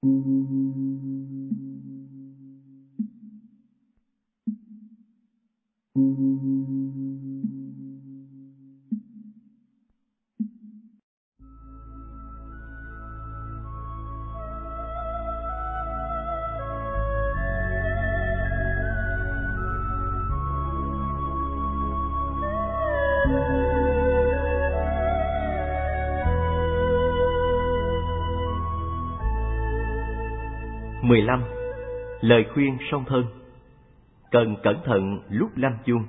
15. Lời khuyên song thân. Cần cẩn thận lúc lâm chung.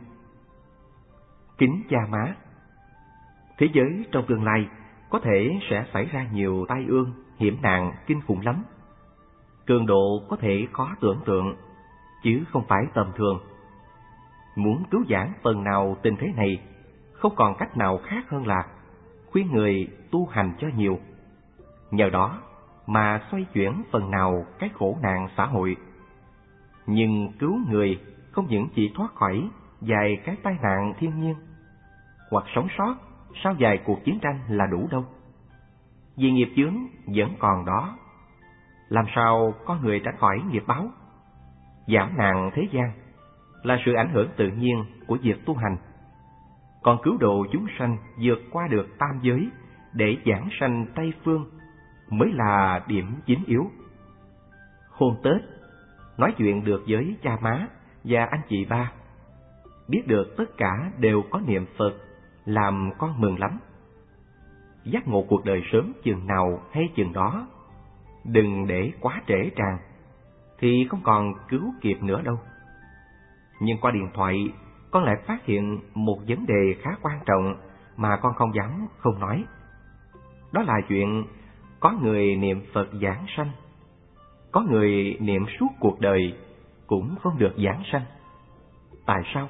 Kính cha má, thế giới trong tương lai có thể sẽ xảy ra nhiều tai ương, hiểm nạn kinh khủng lắm. Cường độ có thể khó tưởng tượng, chứ không phải tầm thường. Muốn cứu vãn phần nào tình thế này, không còn cách nào khác hơn là khuyên người tu hành cho nhiều. Nhờ đó mà xoay chuyển phần nào cái khổ nạn xã hội. Nhưng cứu người không những chỉ thoát khỏi vài cái tai nạn thiên nhiên, hoặc sống sót sau vài cuộc chiến tranh là đủ đâu. Vì nghiệp chướng vẫn còn đó, làm sao con người tránh khỏi nghiệp báo? Giảm nạn thế gian là sự ảnh hưởng tự nhiên của việc tu hành. Còn cứu độ chúng sanh vượt qua được tam giới để giảng sanh Tây Phương mới là điểm chính yếu. Hôm Tết, nói chuyện được với cha má và anh chị ba, biết được tất cả đều có niệm Phật, làm con mừng lắm. Giác ngộ cuộc đời sớm chừng nào hay chừng đó, đừng để quá trễ tràn, thì không còn cứu kịp nữa đâu. Nhưng qua điện thoại, con lại phát hiện một vấn đề khá quan trọng mà con không dám không nói. Đó là chuyện có người niệm Phật giảng sanh, có người niệm suốt cuộc đời cũng không được giảng sanh. Tại sao?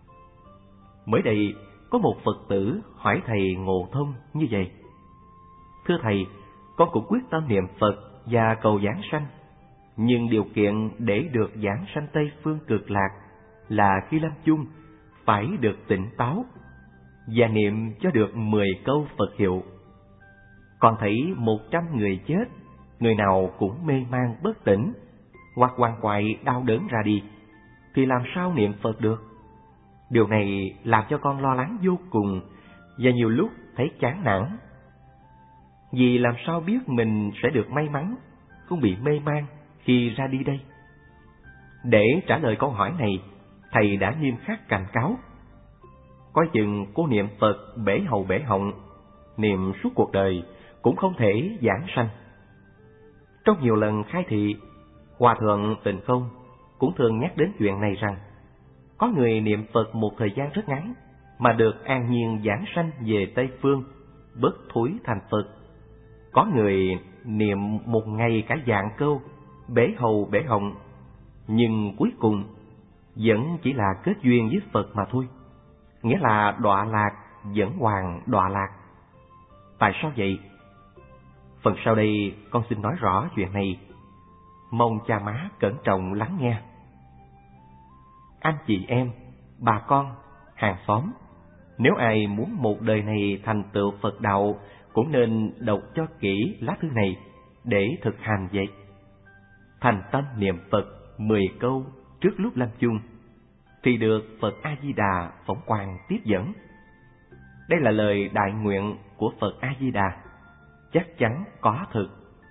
Mới đây có một Phật tử hỏi thầy Ngộ Thông như vậy: thưa thầy, con cũng quyết tâm niệm Phật và cầu giảng sanh, nhưng điều kiện để được giảng sanh Tây Phương Cực Lạc là khi lâm chung phải được tỉnh táo và niệm cho được 10 câu Phật hiệu. Con thấy 100 người chết, người nào cũng mê man bất tỉnh hoặc hoàn quại đau đớn ra đi, thì làm sao niệm Phật được? Điều này làm cho con lo lắng vô cùng và nhiều lúc thấy chán nản. Vì làm sao biết mình sẽ được may mắn, không bị mê man khi ra đi đây? Để trả lời câu hỏi này, thầy đã nghiêm khắc cảnh cáo: coi chừng cô niệm Phật bể hầu bể họng, niệm suốt cuộc đời cũng không thể giảng sanh. Trong nhiều lần khai thị, Hòa thượng Tịnh Không cũng thường nhắc đến chuyện này rằng có người niệm Phật một thời gian rất ngắn mà được an nhiên giảng sanh về Tây Phương, bất thối thành Phật. Có người niệm một ngày cả vạn câu bể hầu bể họng, nhưng cuối cùng vẫn chỉ là kết duyên với Phật mà thôi, nghĩa là đọa lạc vẫn hoàn đọa lạc. Tại sao vậy? Phần sau đây con xin nói rõ chuyện này, mong cha má cẩn trọng lắng nghe. Anh chị em, bà con, hàng xóm, nếu ai muốn một đời này thành tựu Phật đạo cũng nên đọc cho kỹ lá thư này để thực hành vậy. Thành tâm niệm Phật 10 câu trước lúc lâm chung thì được Phật A Di Đà phóng quang tiếp dẫn. Đây là lời đại nguyện của Phật A Di Đà, chắc chắn có thực.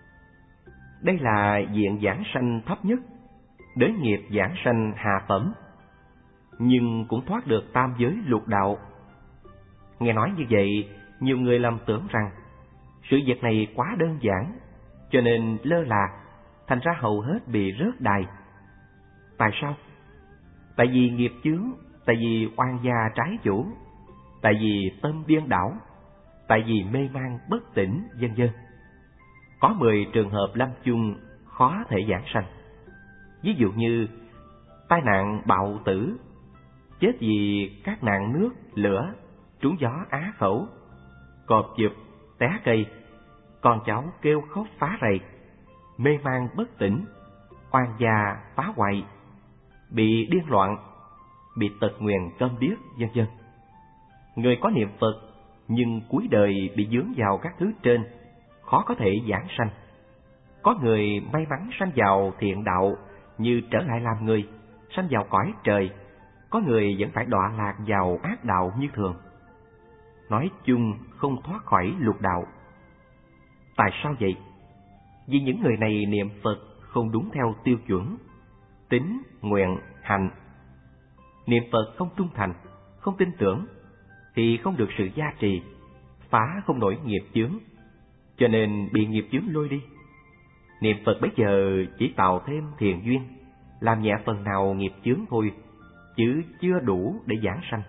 Đây là diện giảng sanh thấp nhất, đới nghiệp giảng sanh hạ phẩm, nhưng cũng thoát được tam giới lục đạo. Nghe nói như vậy, nhiều người lầm tưởng rằng sự việc này quá đơn giản, cho nên lơ là, thành ra hầu hết bị rớt đài. Tại sao? Tại vì nghiệp chướng, tại vì oan gia trái chủ, tại vì tâm điên đảo, tại vì mê man bất tỉnh, vân vân. Có 10 trường hợp lâm chung khó thể giảng sanh. Ví dụ như tai nạn bạo tử, chết vì các nạn nước, lửa, trúng gió á khẩu, cọp chụp, té cây, con cháu kêu khóc phá rầy, mê man bất tỉnh, oan gia phá hoại, bị điên loạn, bị tật nguyền câm điếc, vân vân. Người có niệm Phật nhưng cuối đời bị vướng vào các thứ trên, khó có thể giảng sanh. Có người may mắn sanh vào thiện đạo như trở lại làm người, sanh vào cõi trời. Có người vẫn phải đọa lạc vào ác đạo như thường. Nói chung không thoát khỏi lục đạo. Tại sao vậy? Vì những người này niệm Phật không đúng theo tiêu chuẩn tín, nguyện, hành. Niệm Phật không trung thành, không tin tưởng thì không được sự gia trì, phá không nổi nghiệp chướng, cho nên bị nghiệp chướng lôi đi. Niệm Phật bây giờ chỉ tạo thêm thiện duyên, làm nhẹ phần nào nghiệp chướng thôi, chứ chưa đủ để giảng sanh.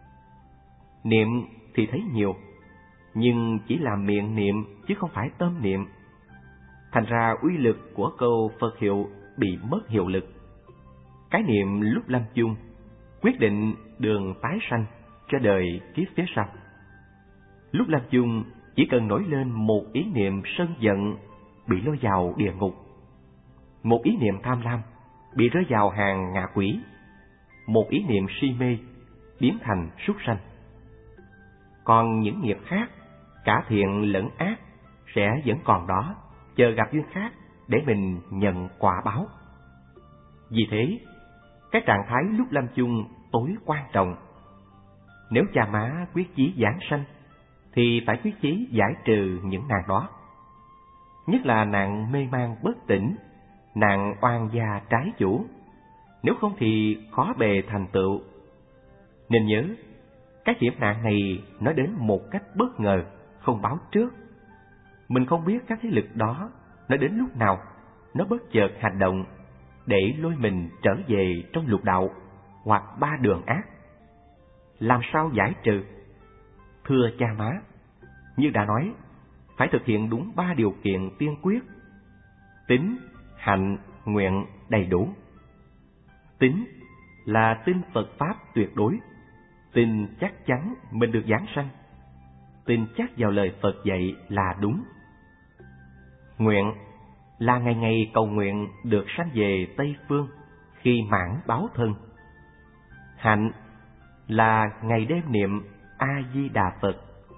Niệm thì thấy nhiều, nhưng chỉ là miệng niệm chứ không phải tâm niệm. Thành ra uy lực của câu Phật hiệu bị mất hiệu lực. Cái niệm lúc lâm chung quyết định đường tái sanh cho đời kiếp phía sau. Lúc lâm chung chỉ cần nổi lên một ý niệm sân giận bị lôi vào địa ngục, một ý niệm tham lam bị rơi vào hàng ngạ quỷ, một ý niệm si mê biến thành súc sanh. Còn những nghiệp khác, cả thiện lẫn ác, sẽ vẫn còn đó, chờ gặp duyên khác để mình nhận quả báo. Vì thế, cái trạng thái lúc lâm chung tối quan trọng. Nếu cha má quyết chí giảng sanh, thì phải quyết chí giải trừ những nạn đó. Nhất là nạn mê man bất tỉnh, nạn oan gia trái chủ. Nếu không thì khó bề thành tựu. Nên nhớ, cái hiểm nạn này nó đến một cách bất ngờ, không báo trước. Mình không biết các thế lực đó nó đến lúc nào, nó bất chợt hành động để lôi mình trở về trong lục đạo hoặc ba đường ác. Làm sao giải trừ? Thưa cha má, như đã nói, phải thực hiện đúng 3 điều kiện tiên quyết: tín, hạnh, nguyện đầy đủ. Tín là tin Phật Pháp tuyệt đối, tin chắc chắn mình được giảng sanh, tin chắc vào lời Phật dạy là đúng. Nguyện là ngày ngày cầu nguyện được sanh về Tây Phương khi mãn báo thân. Hạnh là ngày đêm niệm A-di-đà Phật.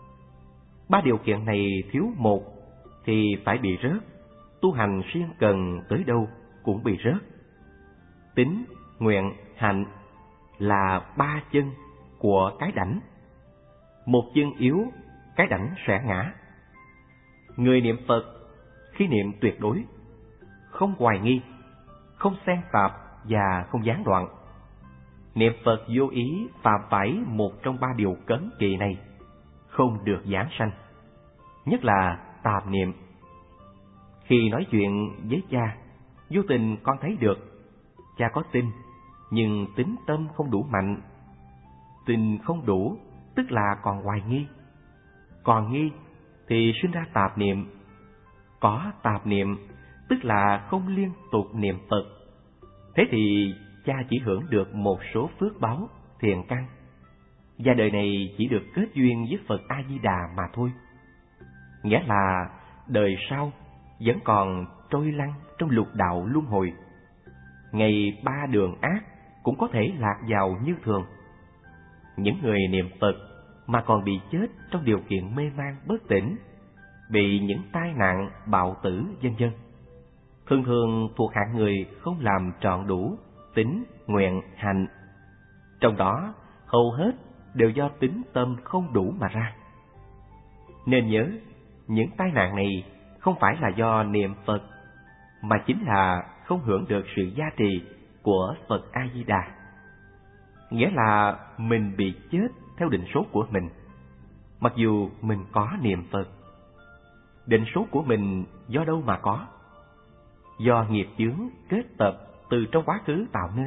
3 điều kiện này thiếu một thì phải bị rớt, tu hành siêng cần tới đâu cũng bị rớt. Tín, nguyện, hạnh là 3 chân của cái đảnh. Một chân yếu, cái đảnh sẽ ngã. Người niệm Phật khi niệm tuyệt đối, không hoài nghi, không xen tạp và không gián đoạn. Niệm Phật vô ý phạm phải một trong 3 điều cấm kỵ này, không được giảng sanh, nhất là tạp niệm. Khi nói chuyện với cha, vô tình con thấy được cha có tin, nhưng tín tâm không đủ mạnh. Tin không đủ tức là còn hoài nghi, còn nghi thì sinh ra tạp niệm. Có tạp niệm tức là không liên tục niệm Phật. Thế thì cha chỉ hưởng được một số phước báu, thiện căn, và đời này chỉ được kết duyên với Phật A-di-đà mà thôi. Nghĩa là đời sau vẫn còn trôi lăn trong lục đạo luân hồi. Ngày 3 đường ác cũng có thể lạc vào như thường. Những người niệm Phật mà còn bị chết trong điều kiện mê man bất tỉnh, bị những tai nạn bạo tử vân vân, thường thường thuộc hạng người không làm trọn đủ tín, nguyện, hạnh. Trong đó hầu hết đều do tín tâm không đủ mà ra. Nên nhớ, những tai nạn này không phải là do niệm Phật, mà chính là không hưởng được sự gia trì của Phật A-di-đà. Nghĩa là mình bị chết theo định số của mình, mặc dù mình có niệm Phật. Định số của mình do đâu mà có? Do nghiệp chướng kết tập từ trong quá khứ tạo nên.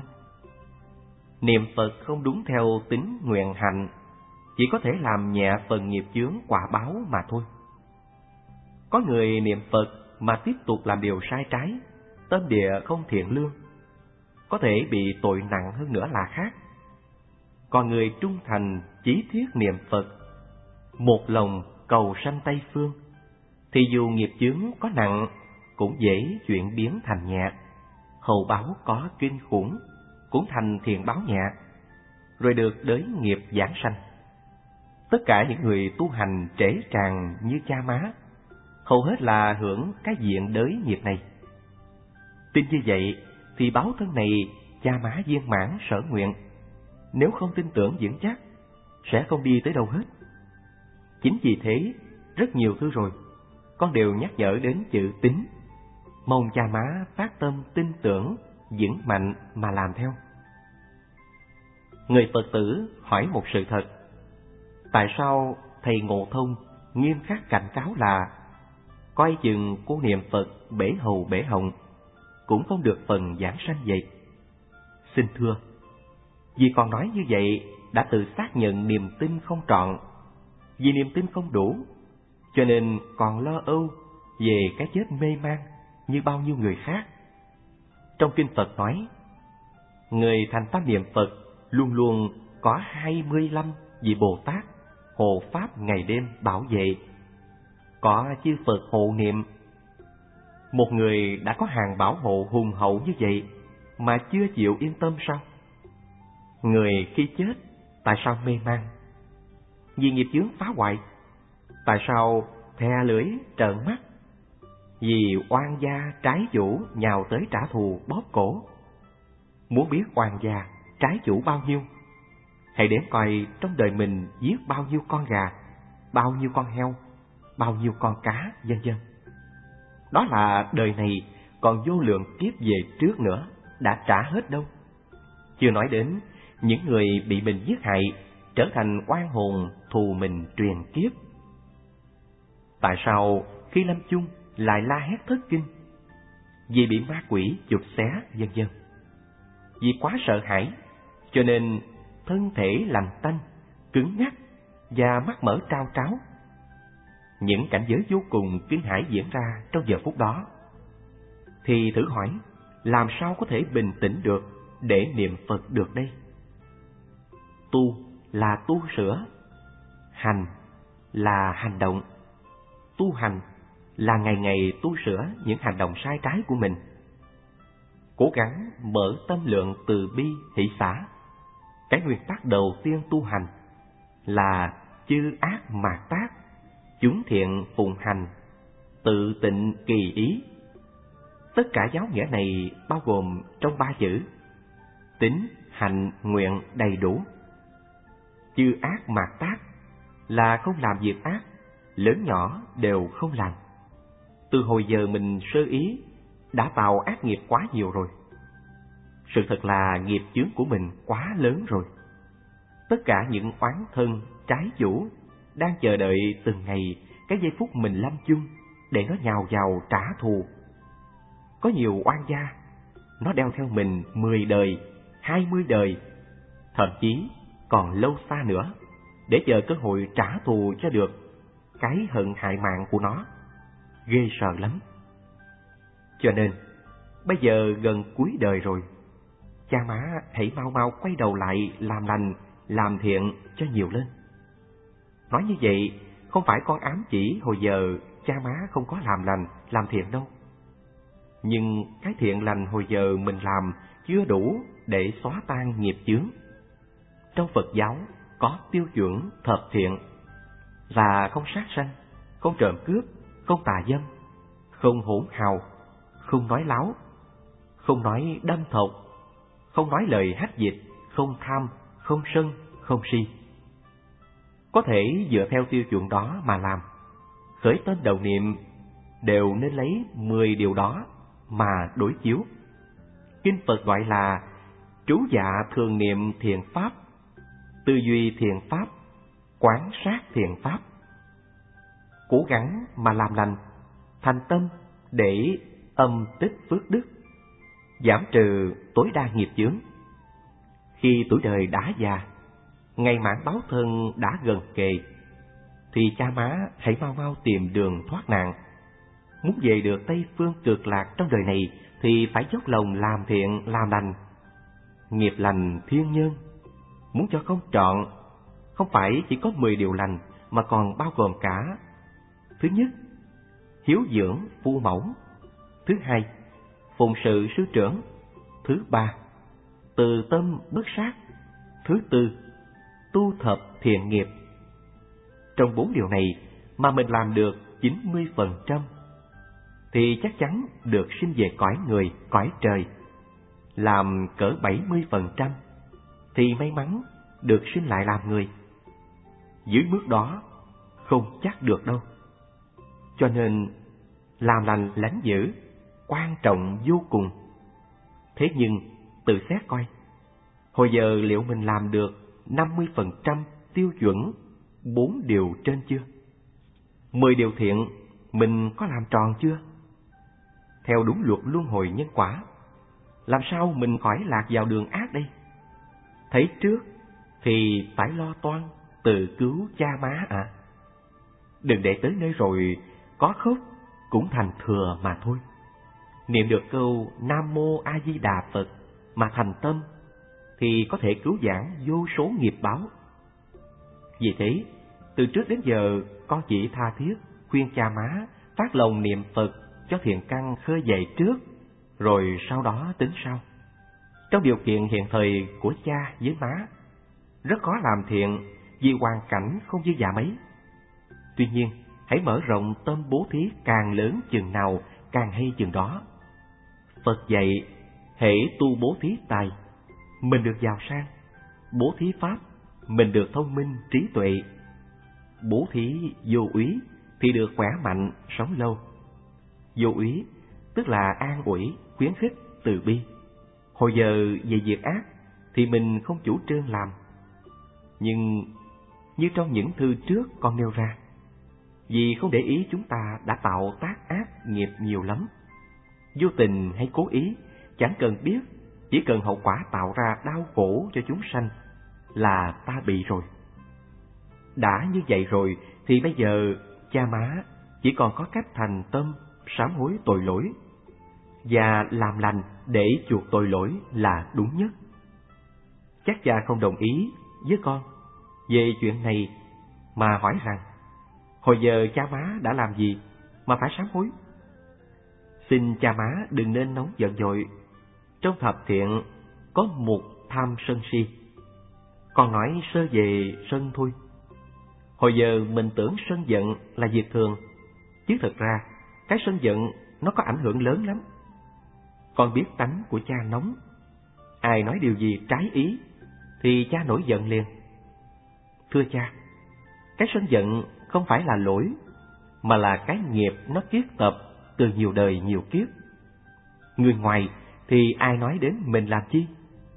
Niệm Phật không đúng theo tín, nguyện, hạnh, chỉ có thể làm nhẹ phần nghiệp chướng quả báo mà thôi. Có người niệm Phật mà tiếp tục làm điều sai trái, tâm địa không thiện lương, có thể bị tội nặng hơn nữa là khác. Còn người trung thành chí thiết niệm Phật, một lòng cầu sanh Tây Phương, thì dù nghiệp chướng có nặng cũng dễ chuyển biến thành nhẹ. Hậu báo có kinh khủng cũng thành thiện báo nhẹ, rồi được đới nghiệp giảng sanh. Tất cả những người tu hành trễ tràn như cha má hầu hết là hưởng cái diện đới nghiệp này. Tin như vậy thì báo thân này cha má viên mãn sở nguyện. Nếu không tin tưởng vững chắc, sẽ không đi tới đâu hết. Chính vì thế, rất nhiều thứ rồi, con đều nhắc nhở đến chữ tín, mong cha má phát tâm tin tưởng vững mạnh mà làm theo. Người Phật tử hỏi một sự thật: tại sao thầy Ngộ Thông nghiêm khắc cảnh cáo là coi chừng cô niệm Phật bể hầu bể họng, cũng không được phần giảng sanh vậy? Xin thưa, vì còn nói như vậy đã tự xác nhận niềm tin không trọn. Vì niềm tin không đủ, cho nên còn lo âu về cái chết mê man như bao nhiêu người khác. Trong kinh Phật nói, người thành tâm niệm Phật luôn luôn có 25 vị Bồ Tát hộ pháp ngày đêm bảo vệ, có chư Phật hộ niệm. Một người đã có hàng bảo hộ hùng hậu như vậy mà chưa chịu yên tâm sao? Người khi chết tại sao mê man? Vì nghiệp chướng phá hoại. Tại sao thè lưỡi trợn mắt? Vì oan gia trái chủ nhào tới trả thù bóp cổ. Muốn biết oan gia trái chủ bao nhiêu, hãy đếm coi trong đời mình giết bao nhiêu con gà, bao nhiêu con heo, bao nhiêu con cá, vân vân. Đó là đời này còn vô lượng kiếp về trước nữa đã trả hết đâu. Chưa nói đến những người bị mình giết hại trở thành oan hồn thù mình truyền kiếp. Tại sao khi lâm chung lại la hét thất kinh? Vì bị ma quỷ chụp xé, vân vân. Vì quá sợ hãi, cho nên thân thể lạnh tanh, cứng nhắc và mắt mở trao tráo. Những cảnh giới vô cùng kinh hãi diễn ra trong giờ phút đó. Thì thử hỏi, làm sao có thể bình tĩnh được để niệm Phật được đây? Tu là tu sửa, hành là hành động. Tu hành là ngày ngày tu sửa những hành động sai trái của mình. Cố gắng mở tâm lượng từ bi hỷ xả. Cái nguyên tắc đầu tiên tu hành là chư ác mạt tác, chúng thiện phụng hành, tự tịnh kỳ ý. Tất cả giáo nghĩa này bao gồm trong 3 chữ: tín, hành, nguyện đầy đủ. Chư ác mạt tác là không làm việc ác, lớn nhỏ đều không làm. Từ hồi giờ mình sơ ý đã tạo ác nghiệp quá nhiều rồi. Sự thật là nghiệp chướng của mình quá lớn rồi. Tất cả những oán thân, trái chủ đang chờ đợi từng ngày cái giây phút mình lâm chung để nó nhào vào trả thù. Có nhiều oan gia, nó đeo theo mình 10 đời, 20 đời, thậm chí còn lâu xa nữa để chờ cơ hội trả thù cho được cái hận hại mạng của nó. Ghê sợ lắm. Cho nên, bây giờ gần cuối đời rồi, cha má hãy mau mau quay đầu lại làm lành, làm thiện cho nhiều lên. Nói như vậy, không phải con ám chỉ hồi giờ cha má không có làm lành, làm thiện đâu. Nhưng cái thiện lành hồi giờ mình làm chưa đủ để xóa tan nghiệp chướng. Trong Phật giáo có tiêu chuẩn thập thiện là không sát sanh, không trộm cướp, không tà dâm, không hỗn hào, không nói láo, không nói đâm thọc, không nói lời hách dịch, không tham, không sân, không si. Có thể dựa theo tiêu chuẩn đó mà làm. Khởi tên đầu niệm đều nên lấy 10 điều đó mà đối chiếu. Kinh Phật gọi là trú dạ thường niệm thiện pháp, tư duy thiện pháp, quán sát thiện pháp. Cố gắng mà làm lành, thành tâm để âm tích phước đức, giảm trừ tối đa nghiệp chướng. Khi tuổi đời đã già, ngày mãn báo thân đã gần kề, thì cha má hãy mau mau tìm đường thoát nạn. Muốn về được Tây Phương Cực Lạc trong đời này thì phải dốc lòng làm thiện làm lành. Nghiệp lành thiên nhân, muốn cho không trọn, không phải chỉ có 10 điều lành mà còn bao gồm cả: thứ nhất, hiếu dưỡng phu mẫu; thứ hai, phụng sự sư trưởng; thứ ba, từ tâm bất sát; thứ tư, tu thập thiện nghiệp. Trong 4 điều này mà mình làm được 90%, thì chắc chắn được sinh về cõi người, cõi trời. Làm cỡ 70%, thì may mắn được sinh lại làm người. Dưới mức đó không chắc được đâu. Cho nên làm lành lánh dữ quan trọng vô cùng. Thế nhưng tự xét coi, hồi giờ liệu mình làm được 50% tiêu chuẩn 4 điều trên chưa? 10 điều thiện mình có làm tròn chưa? Theo đúng luật luân hồi nhân quả, làm sao mình khỏi lạc vào đường ác đây? Thấy trước thì phải lo toan tự cứu cha má à. Đừng để tới nơi rồi có khóc cũng thành thừa mà thôi. Niệm được câu Nam Mô A Di Đà Phật mà thành tâm thì có thể cứu vãn vô số nghiệp báo. Vì thế, từ trước đến giờ con chỉ tha thiết khuyên cha má phát lòng niệm Phật cho thiện căn khơi dậy trước, rồi sau đó tính sau. Trong điều kiện hiện thời của cha với má, rất khó làm thiện vì hoàn cảnh không dư dả mấy. Tuy nhiên, hãy mở rộng tâm bố thí càng lớn chừng nào càng hay chừng đó. Phật dạy, hễ tu bố thí tài, mình được giàu sang; bố thí pháp, mình được thông minh trí tuệ; bố thí vô úy thì được khỏe mạnh sống lâu. Vô úy tức là an ủi, khuyến khích, từ bi. Hồi giờ về việc ác thì mình không chủ trương làm. Nhưng như trong những thư trước con nêu ra, vì không để ý chúng ta đã tạo tác ác nghiệp nhiều lắm. Vô tình hay cố ý, chẳng cần biết, chỉ cần hậu quả tạo ra đau khổ cho chúng sanh là ta bị rồi. Đã như vậy rồi thì bây giờ cha má chỉ còn có cách thành tâm sám hối tội lỗi và làm lành để chuộc tội lỗi là đúng nhất. Chắc cha không đồng ý với con về chuyện này mà hỏi rằng, hồi giờ cha má đã làm gì mà phải sám hối? Xin cha má đừng nên nóng giận dội. Trong thập thiện có một tham sân si. Con nói sơ về sân thôi. Hồi giờ mình tưởng sân giận là việc thường, chứ thực ra cái sân giận nó có ảnh hưởng lớn lắm. Con biết tánh của cha nóng, ai nói điều gì trái ý thì cha nổi giận liền. Thưa cha, cái sân giận không phải là lỗi, mà là cái nghiệp nó kiết tập từ nhiều đời nhiều kiếp. Người ngoài thì ai nói đến mình làm chi?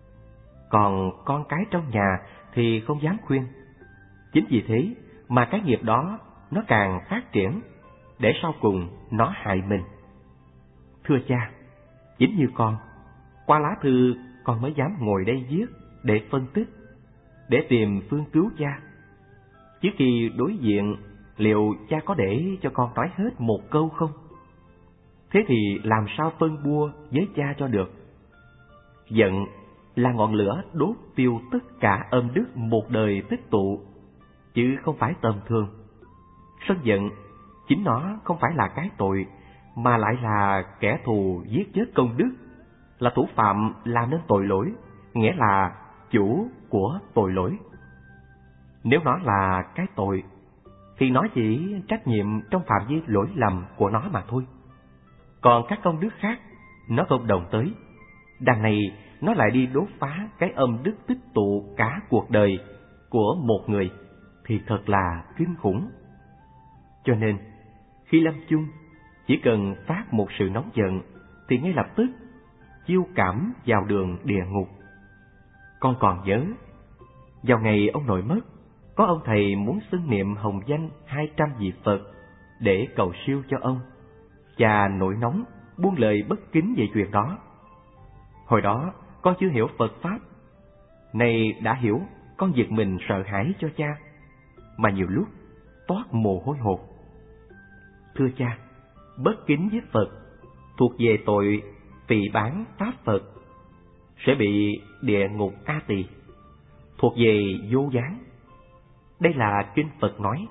Còn con cái trong nhà thì không dám khuyên. Chính vì thế mà cái nghiệp đó nó càng phát triển, để sau cùng nó hại mình. Thưa cha, chính như con, qua lá thư con mới dám ngồi đây viết để phân tích, để tìm phương cứu cha. Trước khi đối diện, liệu cha có để cho con nói hết một câu không? Thế thì làm sao phân bua với cha cho được? Giận là ngọn lửa đốt tiêu tất cả ân đức một đời tích tụ, chứ không phải tầm thường. Sân giận chính nó không phải là cái tội, mà lại là kẻ thù giết chết công đức, là thủ phạm làm nên tội lỗi, nghĩa là chủ của tội lỗi. Nếu nó là cái tội thì nó chỉ trách nhiệm trong phạm vi lỗi lầm của nó mà thôi. Còn các công đức khác nó không động tới. Đằng này nó lại đi đốt phá cái âm đức tích tụ cả cuộc đời của một người, thì thật là kinh khủng. Cho nên khi lâm chung, chỉ cần phát một sự nóng giận thì ngay lập tức chiêu cảm vào đường địa ngục. Con còn nhớ, vào ngày ông nội mất, có ông thầy muốn xưng niệm hồng danh 200 vị Phật để cầu siêu cho ông. Cha nổi nóng buông lời bất kính về chuyện đó. Hồi đó con chưa hiểu Phật Pháp, nay đã hiểu, con giật mình sợ hãi cho cha, mà nhiều lúc toát mồ hôi hột. Thưa cha, bất kính với Phật thuộc về tội phỉ báng Pháp Phật, sẽ bị địa ngục A Tỳ, thuộc về vô gián. Đây là kinh Phật nói.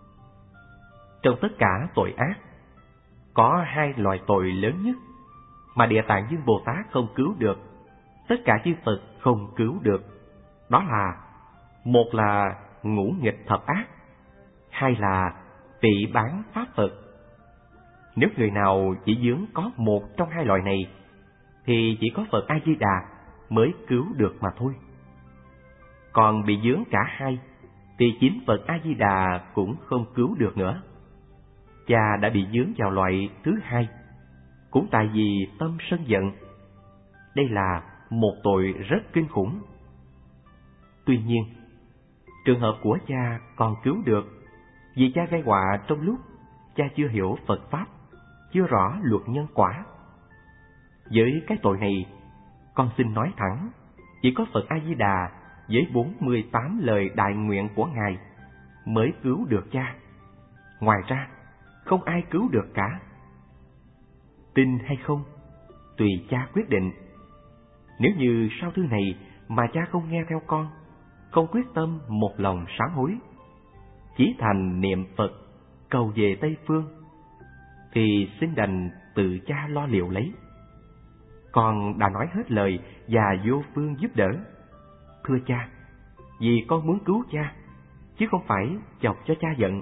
Trong tất cả tội ác, có hai loại tội lớn nhất mà Địa Tạng Dương Bồ Tát không cứu được, tất cả chư Phật không cứu được. Đó là: một là ngũ nghịch thập ác, hai là phỉ báng Pháp Phật. Nếu người nào chỉ vướng có một trong hai loại này, thì chỉ có Phật A-di-đà mới cứu được mà thôi. Còn bị vướng cả hai, thì chính Phật A-di-đà cũng không cứu được nữa. Cha đã bị vướng vào loại thứ hai, cũng tại vì tâm sân giận. Đây là một tội rất kinh khủng. Tuy nhiên, trường hợp của cha còn cứu được, vì cha gây họa trong lúc cha chưa hiểu Phật Pháp, chưa rõ luật nhân quả. Với cái tội này, con xin nói thẳng, chỉ có Phật A-di-đà với 48 lời đại nguyện của Ngài mới cứu được cha. Ngoài ra, không ai cứu được cả. Tin hay không, tùy cha quyết định. Nếu như sau thứ này mà cha không nghe theo con, không quyết tâm một lòng sám hối, chí thành niệm Phật cầu về Tây Phương, thì xin đành tự cha lo liệu lấy. Con đã nói hết lời và vô phương giúp đỡ. Thưa cha, vì con muốn cứu cha, chứ không phải chọc cho cha giận.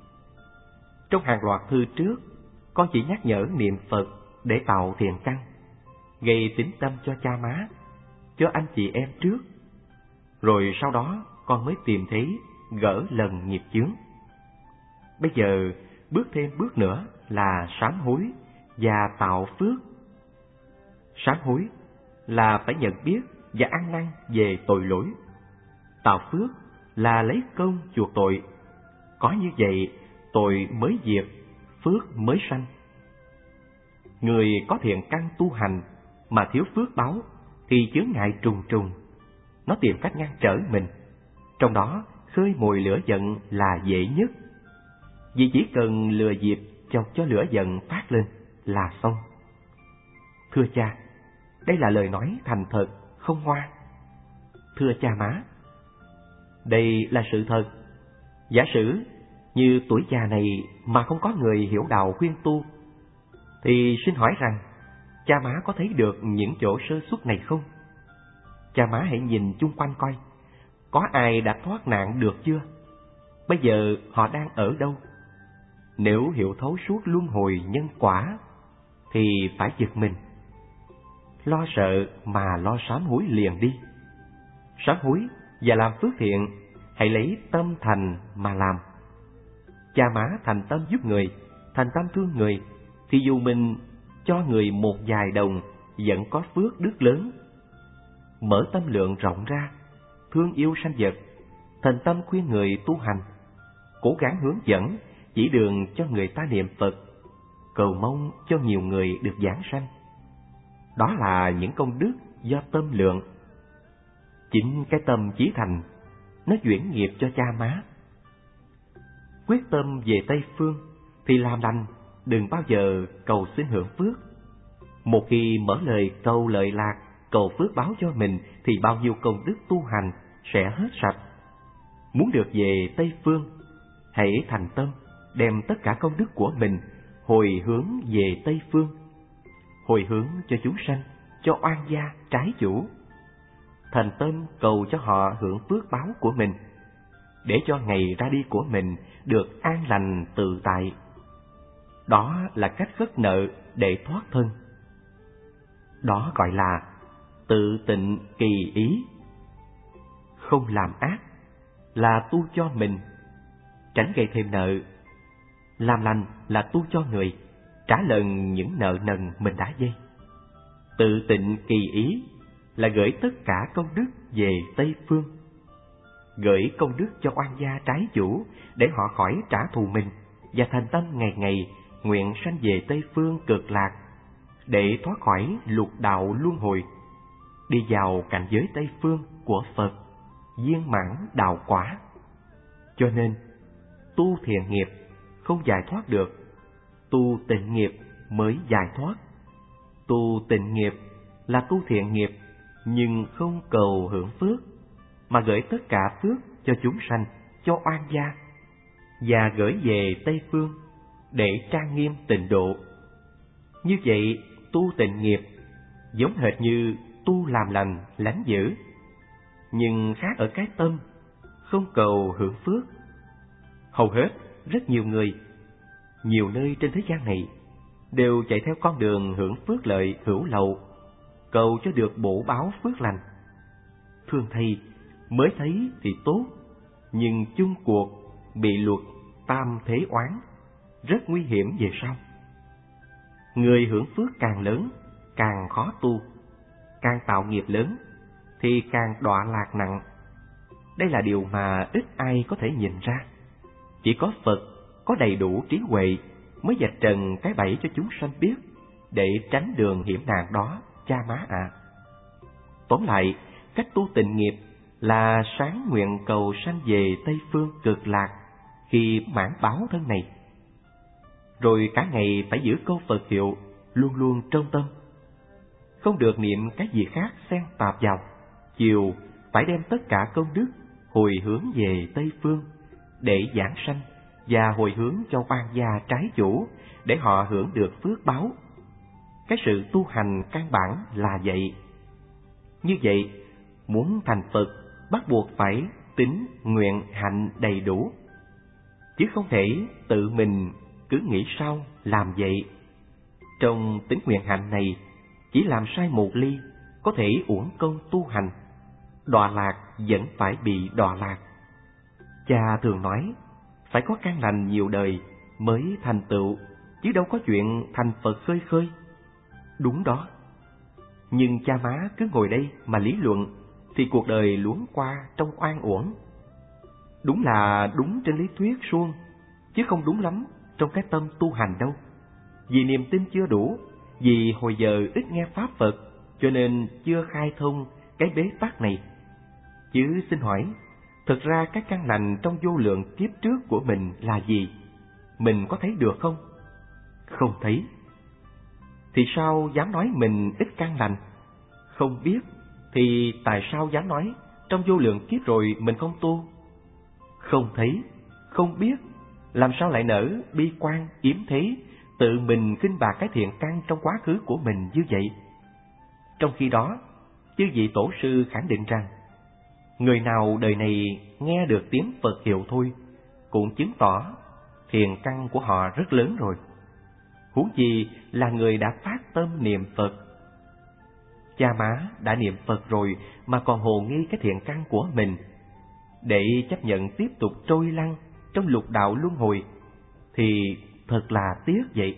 Trong hàng loạt thư trước, con chỉ nhắc nhở niệm Phật để tạo thiện căn, gây tín tâm cho cha má, cho anh chị em trước. Rồi sau đó con mới tìm thấy gỡ lần nghiệp chướng. Bây giờ bước thêm bước nữa là sám hối và tạo phước. Sám hối là phải nhận biết và ăn năn về tội lỗi. Tạo phước là lấy công chuộc tội. Có như vậy, tội mới diệt, phước mới sanh. Người có thiện căn tu hành mà thiếu phước báo thì chướng ngại trùng trùng. Nó tìm cách ngăn trở mình. Trong đó, khơi mồi lửa giận là dễ nhất. Vì chỉ cần lừa dịp chọc cho lửa giận phát lên là xong. Thưa cha, đây là lời nói thành thật, không hoa. Thưa cha má, đây là sự thật. Giả sử như tuổi già này mà không có người hiểu đạo khuyên tu, thì xin hỏi rằng cha má có thấy được những chỗ sơ suất này không? Cha má hãy nhìn chung quanh coi, có ai đã thoát nạn được chưa? Bây giờ họ đang ở đâu? Nếu hiểu thấu suốt luân hồi nhân quả, thì phải giật mình. Lo sợ mà lo sám hối liền đi. Sám hối và làm phước thiện, hãy lấy tâm thành mà làm. Cha má thành tâm giúp người, thành tâm thương người, thì dù mình cho người một vài đồng vẫn có phước đức lớn. Mở tâm lượng rộng ra, thương yêu sanh vật, thành tâm khuyên người tu hành, cố gắng hướng dẫn, chỉ đường cho người ta niệm Phật, cầu mong cho nhiều người được giảng sanh. Đó là những công đức do tâm lượng. Chính cái tâm chí thành, nó chuyển nghiệp cho cha má. Quyết tâm về Tây Phương thì làm lành, đừng bao giờ cầu xin hưởng phước. Một khi mở lời cầu lợi lạc, cầu phước báo cho mình, thì bao nhiêu công đức tu hành sẽ hết sạch. Muốn được về Tây Phương, hãy thành tâm đem tất cả công đức của mình hồi hướng về Tây Phương, hồi hướng cho chúng sanh, cho oan gia trái chủ. Thành tâm cầu cho họ hưởng phước báo của mình, để cho ngày ra đi của mình được an lành tự tại. Đó là cách khất nợ để thoát thân. Đó gọi là tự tịnh kỳ ý. Không làm ác là tu cho mình, tránh gây thêm nợ. Làm lành là tu cho người, trả lần những nợ nần mình đã dây. Tự tịnh kỳ ý là gửi tất cả công đức về Tây Phương, gửi công đức cho oan gia trái chủ để họ khỏi trả thù mình, và thành tâm ngày ngày nguyện sanh về Tây Phương cực lạc, để thoát khỏi lục đạo luân hồi, đi vào cảnh giới Tây Phương của Phật, viên mãn đạo quả. Cho nên, tu thiện nghiệp không giải thoát được, tu tịnh nghiệp mới giải thoát. Tu tịnh nghiệp là tu thiện nghiệp, nhưng không cầu hưởng phước, mà gửi tất cả phước cho chúng sanh, cho oan gia, và gửi về Tây Phương để trang nghiêm tịnh độ. Như vậy, tu tịnh nghiệp giống hệt như tu làm lành lánh dữ, nhưng khác ở cái tâm, không cầu hưởng phước. Hầu hết rất nhiều người, nhiều nơi trên thế gian này đều chạy theo con đường hưởng phước lợi hữu lậu, cầu cho được bổ báo phước lành. Thương thầy, mới thấy thì tốt, nhưng chung cuộc bị luật tam thế oán, rất nguy hiểm về sau. Người hưởng phước càng lớn, càng khó tu, càng tạo nghiệp lớn, thì càng đọa lạc nặng. Đây là điều mà ít ai có thể nhìn ra. Chỉ có Phật có đầy đủ trí huệ mới vạch trần cái bẫy cho chúng sanh biết, để tránh đường hiểm nạn đó, cha má ạ. Tóm lại, cách tu tịnh nghiệp là sáng nguyện cầu sanh về Tây Phương Cực Lạc khi mãn báo thân này. Rồi cả ngày phải giữ câu Phật hiệu luôn luôn trong tâm, không được niệm cái gì khác xen tạp vào. Chiều phải đem tất cả công đức hồi hướng về Tây Phương để giảng sanh, và hồi hướng cho oan gia trái chủ để họ hưởng được phước báo. Cái sự tu hành căn bản là vậy. Như vậy, muốn thành Phật bắt buộc phải tín nguyện hạnh đầy đủ, chứ không thể tự mình cứ nghĩ sao làm vậy. Trong tín nguyện hạnh này, chỉ làm sai một ly có thể uổng công tu hành, đọa lạc vẫn phải bị đọa lạc. Cha thường nói, phải có căn lành nhiều đời mới thành tựu, chứ đâu có chuyện thành Phật khơi khơi. Đúng đó. Nhưng cha má cứ ngồi đây mà lý luận, thì cuộc đời luống qua trong oan uổng. Đúng là đúng trên lý thuyết suông, chứ không đúng lắm trong cái tâm tu hành đâu. Vì niềm tin chưa đủ, vì hồi giờ ít nghe pháp Phật, cho nên chưa khai thông cái bế tắc này. Chứ xin hỏi, thực ra cái căn lành trong vô lượng kiếp trước của mình là gì? Mình có thấy được không? Không thấy. Thì sao dám nói mình ít căn lành? Không biết, thì tại sao dám nói trong vô lượng kiếp rồi mình không tu? Không thấy, không biết, làm sao lại nỡ bi quan, yếm thế, tự mình khinh bạc cái thiện căn trong quá khứ của mình như vậy? Trong khi đó, chư vị tổ sư khẳng định rằng, người nào đời này nghe được tiếng Phật hiệu thôi, cũng chứng tỏ thiện căn của họ rất lớn rồi. Huống chi là người đã phát tâm niệm Phật. Cha má đã niệm Phật rồi mà còn hồ nghi cái thiện căn của mình, để chấp nhận tiếp tục trôi lăn trong lục đạo luân hồi, thì thật là tiếc vậy.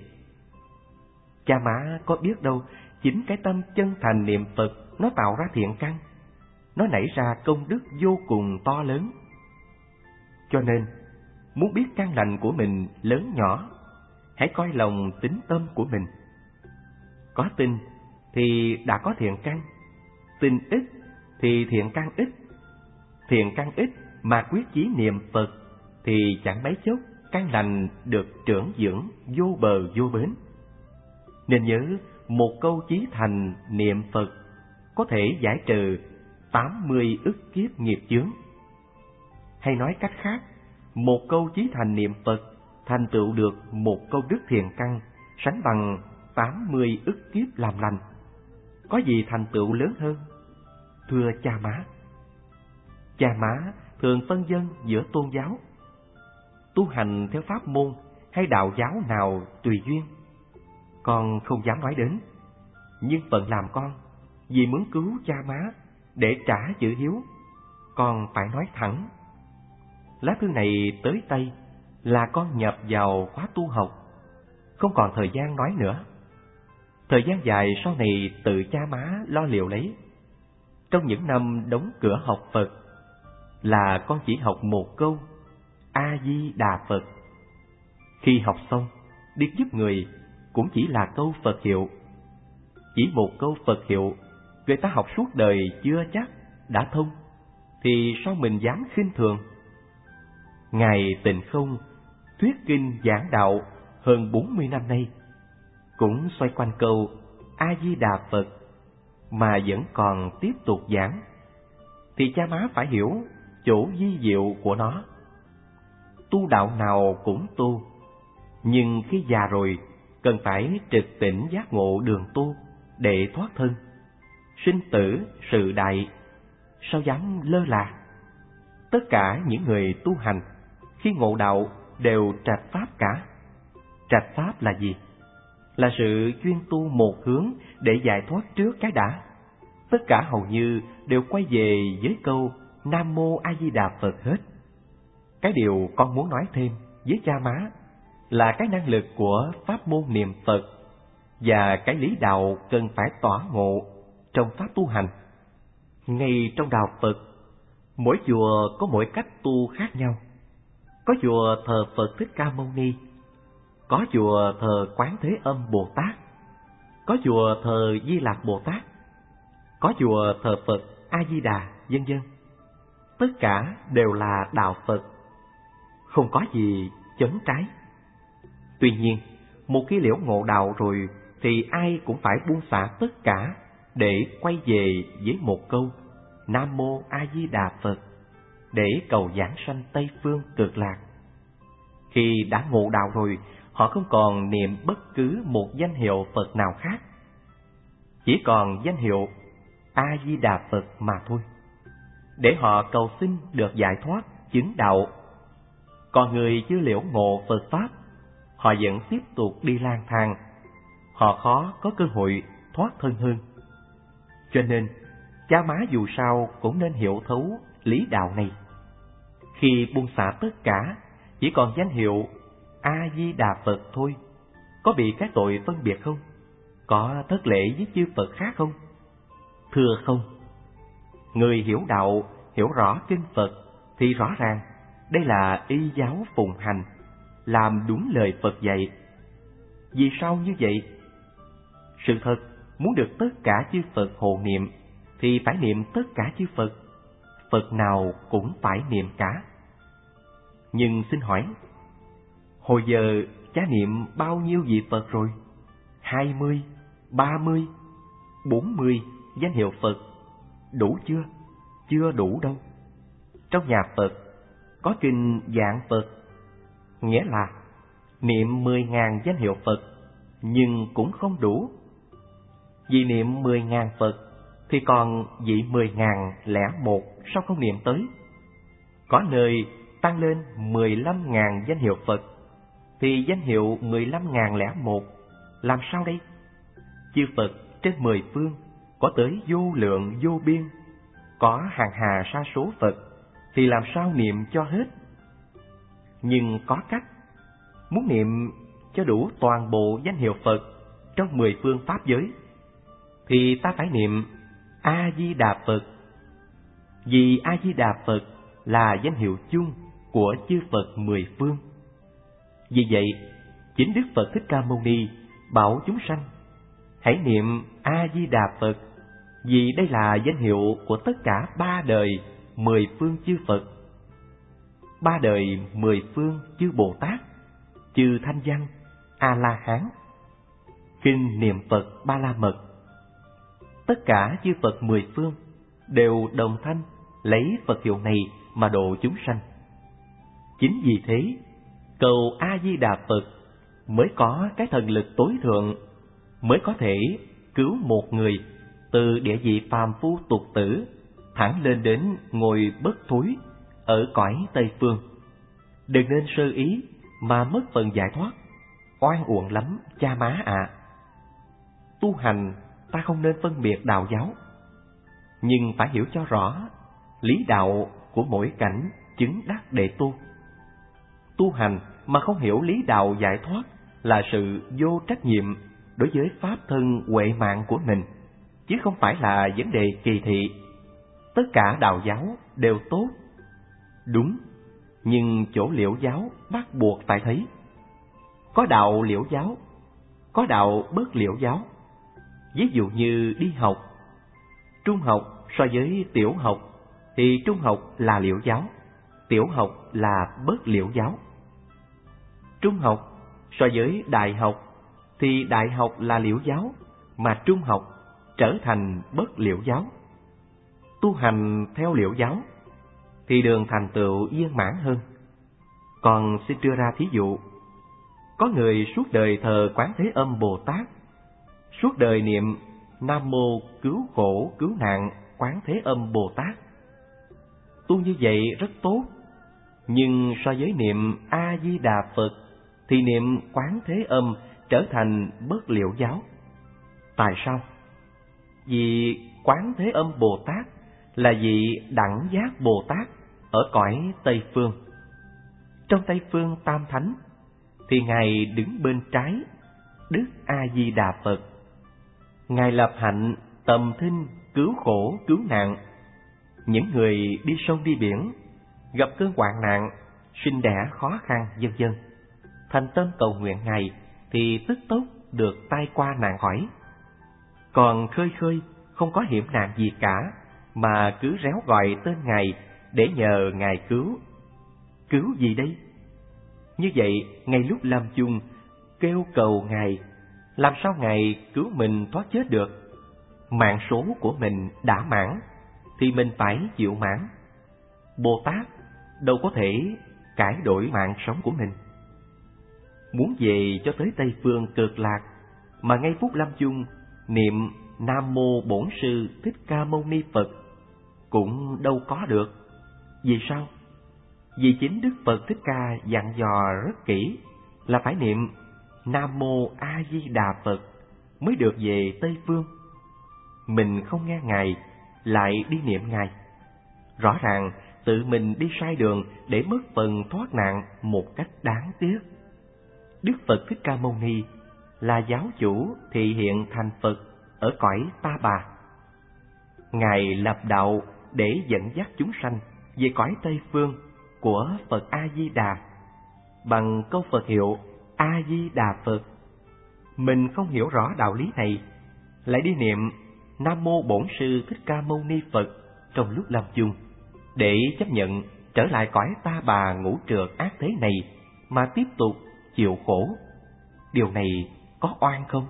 Cha má có biết đâu, chính cái tâm chân thành niệm Phật nó tạo ra thiện căn, nó nảy ra công đức vô cùng to lớn. Cho nên, muốn biết căn lành của mình lớn nhỏ, hãy coi lòng tín tâm của mình. Có tin thì đã có thiện căn, tin ít thì thiện căn ít. Thiện căn ít mà quyết chí niệm Phật thì chẳng mấy chốc căn lành được trưởng dưỡng vô bờ vô bến. Nên nhớ, một câu chí thành niệm Phật có thể giải trừ 80 ức kiếp nghiệp chướng. Hay nói cách khác, một câu chí thành niệm Phật thành tựu được một câu đức thiện căn sánh bằng 80 ức kiếp làm lành. Có gì thành tựu lớn hơn? Thưa cha má thường phân vân giữa tôn giáo. Tu hành theo pháp môn hay đạo giáo nào tùy duyên, con không dám nói đến. Nhưng phận làm con, vì muốn cứu cha má để trả chữ hiếu, con phải nói thẳng. Lá thư này tới tay là con nhập vào khóa tu học, không còn thời gian nói nữa. Thời gian dài sau này tự cha má lo liệu lấy. Trong những năm đóng cửa học Phật là con chỉ học một câu A Di Đà Phật. Khi học xong, đi giúp người cũng chỉ là câu Phật hiệu. Chỉ một câu Phật hiệu, người ta học suốt đời chưa chắc đã thông, thì sao mình dám khinh thường? Ngài Tịnh Không thuyết kinh giảng đạo hơn 40 năm nay, cũng xoay quanh câu A Di Đà Phật mà vẫn còn tiếp tục giảng, thì cha má phải hiểu chỗ vi diệu của nó. Tu đạo nào cũng tu, nhưng khi già rồi cần phải trực tỉnh giác ngộ đường tu để thoát thân. Sinh tử sự đại, sao dám lơ là? Tất cả những người tu hành khi ngộ đạo đều trạch pháp cả. Trạch pháp là gì? là sự chuyên tu một hướng để giải thoát trước cái đã. Tất cả hầu như đều quay về với câu Nam Mô A Di Đà Phật hết. Cái điều con muốn nói thêm với cha má là cái năng lực của pháp môn niệm Phật và cái lý đạo cần phải tỏa ngộ trong pháp tu hành. Ngay trong đạo Phật, mỗi chùa có mỗi cách tu khác nhau. Có chùa thờ Phật Thích Ca Mâu Ni, có chùa thờ Quán Thế Âm Bồ Tát, có chùa thờ Di Lạc Bồ Tát, có chùa thờ Phật A Di Đà, vân vân. Tất cả đều là đạo Phật, không có gì chống trái. Tuy nhiên, một khi liễu ngộ đạo rồi thì ai cũng phải buông xả tất cả để quay về với một câu Nam Mô A Di Đà Phật để cầu giảng sanh Tây Phương Cực Lạc. Khi đã ngộ đạo rồi, họ không còn niệm bất cứ một danh hiệu Phật nào khác, chỉ còn danh hiệu A Di Đà Phật mà thôi, để họ cầu xin được giải thoát chứng đạo. Còn người chưa liễu ngộ Phật Pháp, họ vẫn tiếp tục đi lang thang, họ khó có cơ hội thoát thân hơn. Cho nên, cha má dù sao cũng nên hiểu thấu lý đạo này. Khi buông xả tất cả, chỉ còn danh hiệu A Di Đà Phật thôi, có bị cái tội phân biệt không? Có thất lễ với chư Phật khác không? Thưa không. Người hiểu đạo, hiểu rõ kinh Phật thì rõ ràng đây là y giáo phụng hành, làm đúng lời Phật dạy. Vì sao như vậy? Sự thật, muốn được tất cả chư Phật hộ niệm thì phải niệm tất cả chư Phật, Phật nào cũng phải niệm cả. Nhưng xin hỏi, hồi giờ cha niệm bao nhiêu vị Phật rồi? 20, 30, 40 danh hiệu Phật đủ chưa? Chưa đủ đâu. Trong nhà Phật có kinh Dạng Phật, nghĩa là niệm 10.000 danh hiệu Phật nhưng cũng không đủ. Vì niệm 10.000 Phật thì còn vị 10.001 sao không niệm tới? Có nơi tăng lên 15.000 danh hiệu Phật thì danh hiệu 15.001 làm sao đây? Chư Phật trên 10 phương có tới vô lượng vô biên, có hàng hà sa số Phật thì làm sao niệm cho hết? Nhưng có cách, muốn niệm cho đủ toàn bộ danh hiệu Phật trong 10 phương pháp giới thì ta phải niệm A Di Đà Phật. Vì A Di Đà Phật là danh hiệu chung của chư Phật 10 phương. Vì vậy, chính Đức Phật Thích Ca Mâu Ni bảo chúng sanh hãy niệm A Di Đà Phật, vì đây là danh hiệu của tất cả 3 đời 10 phương chư Phật. 3 đời 10 phương chư Bồ Tát, chư Thanh Văn, A La Hán, kinh niệm Phật Ba La Mật. Tất cả chư Phật 10 phương đều đồng thanh lấy Phật hiệu này mà độ chúng sanh. Chính vì thế, cầu A Di Đà Phật mới có cái thần lực tối thượng, mới có thể cứu một người từ địa vị phàm phu tục tử thẳng lên đến ngồi bất thối ở cõi Tây Phương. Đừng nên sơ ý mà mất phần giải thoát, oan uổng lắm cha má ạ. Tu hành ta không nên phân biệt đạo giáo, nhưng phải hiểu cho rõ lý đạo của mỗi cảnh chứng đắc để tu. Tu hành mà không hiểu lý đạo giải thoát là sự vô trách nhiệm đối với pháp thân huệ mạng của mình, chứ không phải là vấn đề kỳ thị. Tất cả đạo giáo đều tốt, đúng, nhưng chỗ liễu giáo bắt buộc phải thấy. Có đạo liễu giáo, có đạo bất liễu giáo. Ví dụ như đi học, trung học so với tiểu học thì trung học là liễu giáo, tiểu học là bất liễu giáo. Trung học so với đại học thì đại học là liễu giáo, mà trung học trở thành bất liễu giáo. Tu hành theo liễu giáo thì đường thành tựu viên mãn hơn. Còn xin đưa ra thí dụ, có người suốt đời thờ Quán Thế Âm Bồ Tát, suốt đời niệm Nam Mô Cứu Khổ Cứu Nạn Quán Thế Âm Bồ Tát. Tu như vậy rất tốt, nhưng so với niệm A Di Đà Phật thì niệm Quán Thế Âm trở thành Bất Liệu giáo. Tại sao? Vì Quán Thế Âm Bồ Tát là vị Đẳng Giác Bồ Tát ở cõi Tây Phương. Trong Tây Phương Tam Thánh thì Ngài đứng bên trái Đức A-di-đà Phật. Ngài lập hạnh tầm thinh cứu khổ cứu nạn. Những người đi sông đi biển, gặp cơn hoạn nạn, sinh đẻ khó khăn vân vân, thành tâm cầu nguyện Ngài thì tức tốc được tai qua nạn khỏi. Còn khơi khơi không có hiểm nạn gì cả, mà cứ réo gọi tên Ngài để nhờ Ngài cứu. Cứu gì đây? Như vậy, ngay lúc lâm chung kêu cầu Ngài, làm sao Ngài cứu mình thoát chết được? Mạng số của mình đã mãn thì mình phải chịu mãn. Bồ Tát đâu có thể cải đổi mạng sống của mình. Muốn về cho tới Tây Phương Cực Lạc mà ngay phút lâm chung niệm Nam Mô Bổn Sư Thích Ca Mâu Ni Phật cũng đâu có được. Vì sao? Vì chính Đức Phật Thích Ca dặn dò rất kỹ là phải niệm Nam Mô A Di Đà Phật mới được về Tây Phương. Mình không nghe Ngài lại đi niệm Ngài, rõ ràng tự mình đi sai đường để mất phần thoát nạn một cách đáng tiếc. Đức Phật Thích Ca Mâu Ni là giáo chủ thị hiện thành Phật ở cõi Ta Bà. Ngài lập đạo để dẫn dắt chúng sanh về cõi Tây Phương của Phật A Di Đà bằng câu Phật hiệu A Di Đà Phật. Mình không hiểu rõ đạo lý này, lại đi niệm Nam Mô Bổn Sư Thích Ca Mâu Ni Phật trong lúc lâm chung để chấp nhận trở lại cõi Ta Bà ngũ trượt ác thế này mà tiếp tục chịu khổ. Điều này có oan không?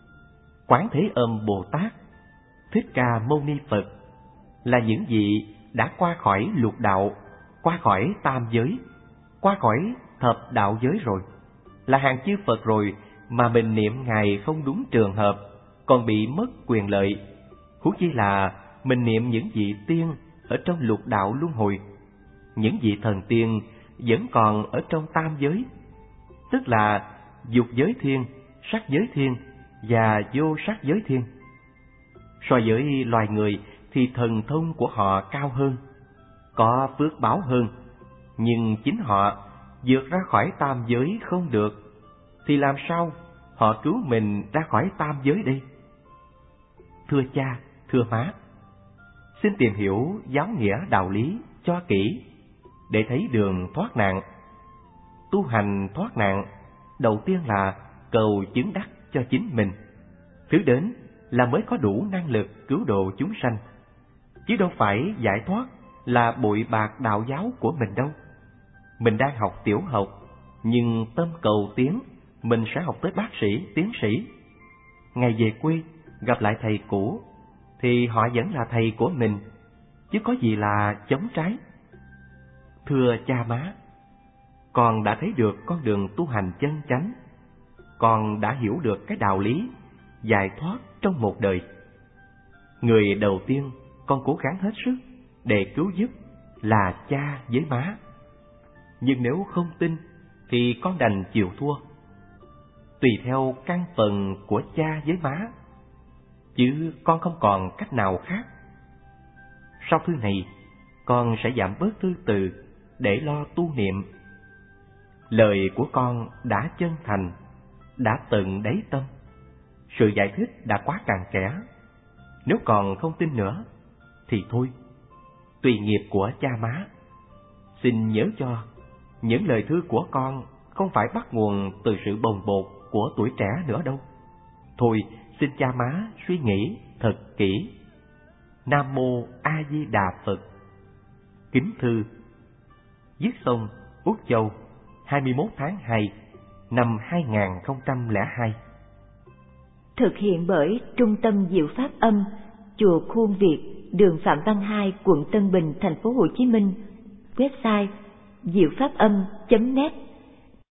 Quán Thế Âm Bồ Tát, Thích Ca Mâu Ni Phật là những vị đã qua khỏi lục đạo, qua khỏi tam giới, qua khỏi thập đạo giới rồi, là hàng chư Phật rồi, mà mình niệm Ngài không đúng trường hợp, còn bị mất quyền lợi. Huống chi là mình niệm những vị tiên ở trong lục đạo luân hồi. Những vị thần tiên vẫn còn ở trong tam giới, tức là dục giới thiên, sắc giới thiên và vô sắc giới thiên. So với loài người thì thần thông của họ cao hơn, có phước báo hơn, nhưng chính họ vượt ra khỏi tam giới không được, thì làm sao họ cứu mình ra khỏi tam giới đây? Thưa cha, thưa má, xin tìm hiểu giáo nghĩa đạo lý cho kỹ để thấy đường thoát nạn. Tu hành thoát nạn đầu tiên là cầu chứng đắc cho chính mình, thứ đến là mới có đủ năng lực cứu độ chúng sanh, chứ đâu phải giải thoát là bụi bạc đạo giáo của mình đâu. Mình đang học tiểu học, nhưng tâm cầu tiến mình sẽ học tới bác sĩ, tiến sĩ. Ngày về quê gặp lại thầy cũ thì họ vẫn là thầy của mình, chứ có gì là chống trái. Thưa cha má, con đã thấy được con đường tu hành chân chánh, con đã hiểu được cái đạo lý giải thoát trong một đời. Người đầu tiên con cố gắng hết sức để cứu giúp là cha với má, nhưng nếu không tin thì con đành chịu thua, tùy theo căn phần của cha với má, chứ con không còn cách nào khác. Sau thư này, con sẽ giảm bớt thư từ để lo tu niệm. Lời của con đã chân thành, đã tận đáy tâm. Sự giải thích đã quá cặn kẽ. Nếu còn không tin nữa, thì thôi, tùy nghiệp của cha má. Xin nhớ cho, những lời thư của con không phải bắt nguồn từ sự bồng bột của tuổi trẻ nữa đâu. Thôi, xin cha má suy nghĩ thật kỹ. Nam Mô A Di Đà Phật. Kính thư. Viết xong Úc Châu, 21 tháng 2 năm 2002. Thực hiện bởi Trung tâm Diệu Pháp Âm, Chùa Khuôn Việt, đường Phạm Văn Hai, quận Tân Bình, thành phố Hồ Chí Minh. Website diệu pháp âm.net